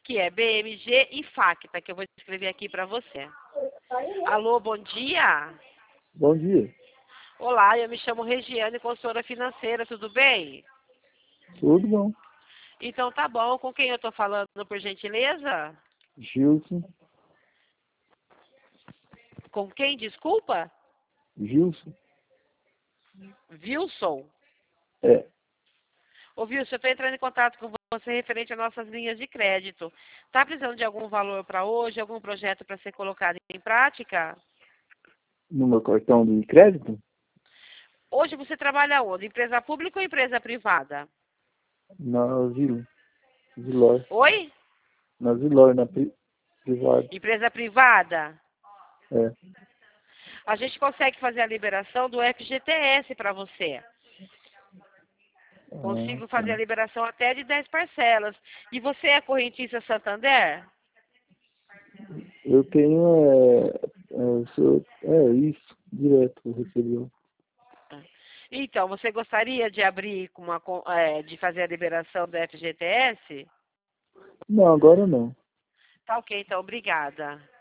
que é BMG e Facta, que eu vou escrever aqui para você. Alô, bom dia. Bom dia. Olá, eu me chamo Regiane, consultora financeira, tudo bem? Tudo bom? Então tá bom, com quem eu tô falando, por gentileza? Gilson. Com quem, desculpa? Gilson? Wilson. É. Ô Wilson, eu tô entrando em contato com você referente às nossas linhas de crédito. Tá precisando de algum valor para hoje, algum projeto para ser colocado em prática? No meu cartão de crédito? Hoje você trabalha onde? Empresa pública ou empresa privada? Na Zilor. Zilor. Oi? Na Zilor, na privada. Empresa privada? É. A gente consegue fazer a liberação do FGTS para você. Ah, Consigo tá. fazer a liberação até de 10 parcelas. E você é correntista Santander? Eu tenho, isso, direto, eu recebi. Então, você gostaria de abrir de fazer a liberação do FGTS? Não, agora não. Tá ok, então, obrigada.